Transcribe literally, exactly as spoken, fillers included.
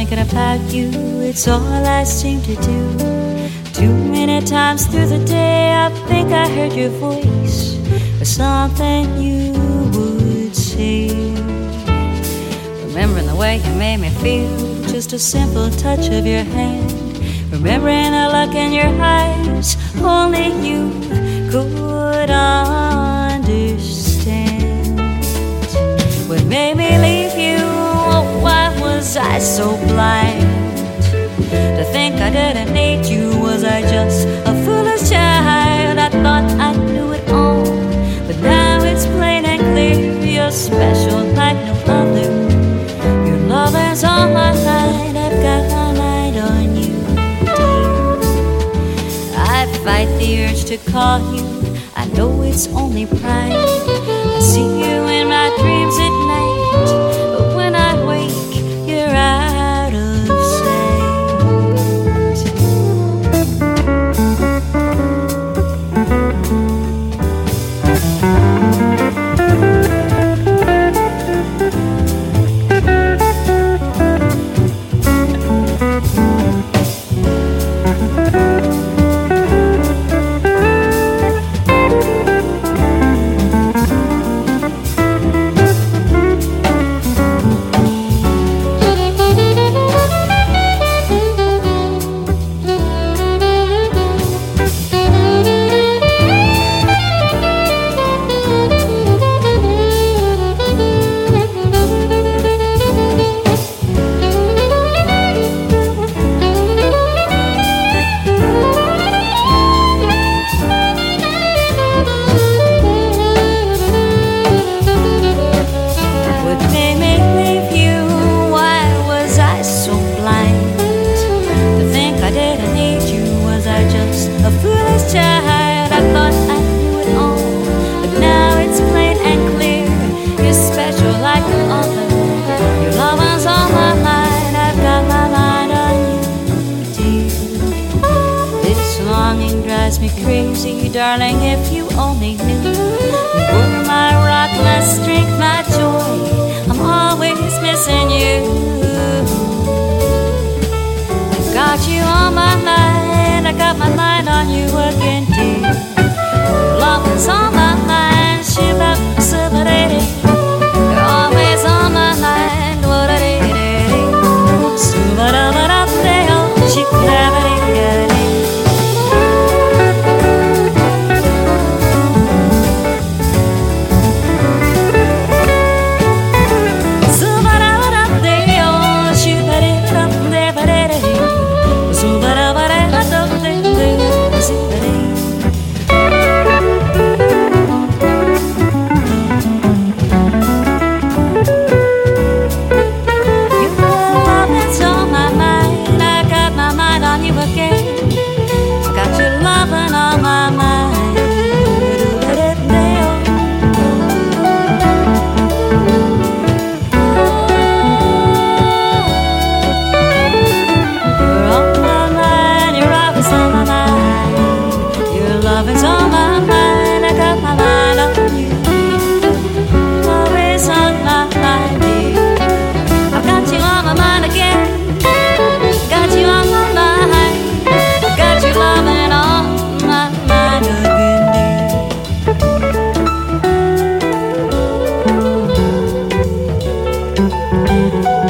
thinking about you, it's all I seem to do. Too many times through the day I think I heard your voice, or something you would say. Remembering the way you made me feel, just a simple touch of your hand. Remembering the look in your eyes, only you could understand. What made me leave you? Oh, why was I so blind to think I didn't need you? Was I just a foolish child? I thought I knew it all, but now it's plain and clear. You're special like no other. Your love is on my mind. I've got my mind on you, dear. I fight the urge to call you. I know it's only pride. I see you in my dreams at night, but when I wake, you're out of me crazy, darling, if you only knew. You were my rock, my strength, my joy. I'm always missing you. I've got you on my mind, I got my mind on you again, dear. Love is on my mind, she left somebody. You're always on my mind, what a day, day, day. So, but I'm up there, she could have it. Thank you.